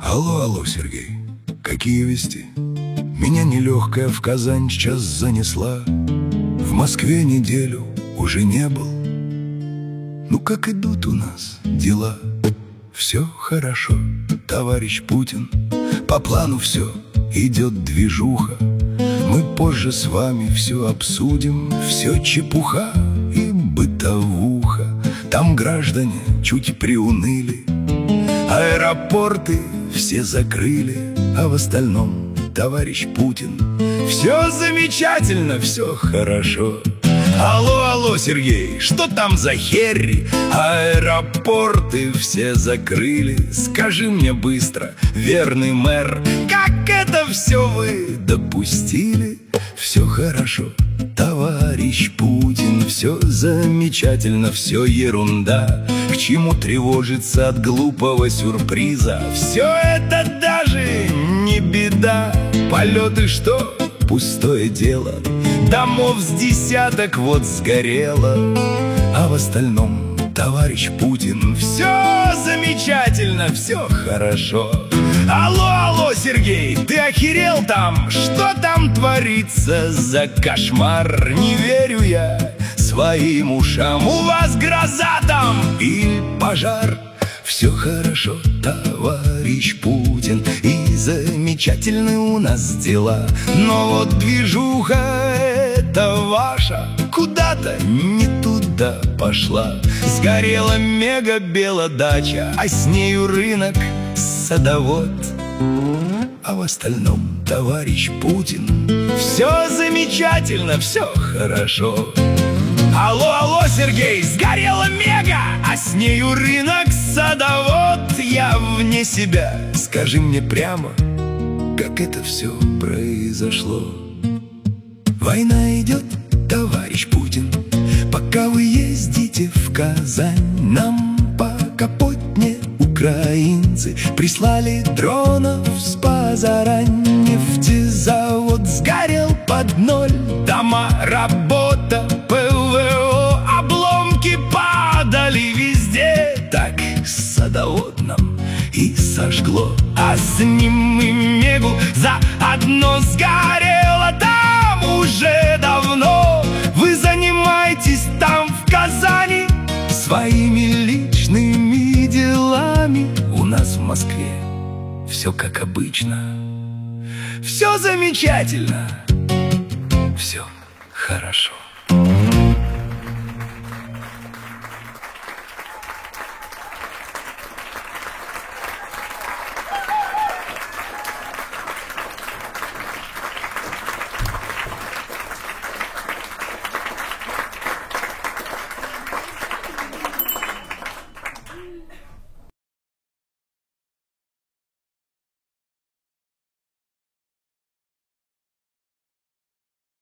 Алло, алло, Сергей, какие вести? Меня нелегкая в Казань сейчас занесла. В Москве неделю уже не был. Ну как идут у нас дела? Все хорошо, товарищ Путин. По плану все, идет движуха. Мы позже с вами все обсудим. Все чепуха и бытовуха. Там граждане чуть приуныли. Аэропорты все закрыли. А в остальном, товарищ Путин, все замечательно, все хорошо. Алло, алло, Сергей, что там за херри? Аэропорты все закрыли. Скажи мне быстро, верный мэр, как это все вы допустили? Все хорошо, товарищ Путин, все замечательно, все ерунда. К чему тревожиться от глупого сюрприза? Все это даже не беда. Полеты что? Пустое дело. Домов с десяток вот сгорело. А в остальном, товарищ Путин, все замечательно, все хорошо. Алло, алло, Сергей, ты охерел там? Что там творится за кошмар? Не верю я своим ушам. У вас гроза там или пожар? Все хорошо, товарищ Путин, и замечательны у нас дела. Но вот движуха эта ваша куда-то не туда пошла. Сгорела мега-белодача, а с нею рынок, садовод. А в остальном, товарищ Путин, все замечательно, все хорошо. Алло, алло, Сергей, сгорела мега, а с нею рынок, садовод. Я вне себя, скажи мне прямо, как это все произошло. Война идет, товарищ Путин, пока вы ездите в Казань. Нам по Капотне украинцы прислали дронов с позарань. Нефтезавод сгорел под ноль, дома, работа, ПВО, обломки падали везде. Так садовод нам и сожгло, а с ним и мегу заодно сгорело там уже давно. Вы занимаетесь там в Казани своими личными делами. У нас в Москве все как обычно, все замечательно, все хорошо.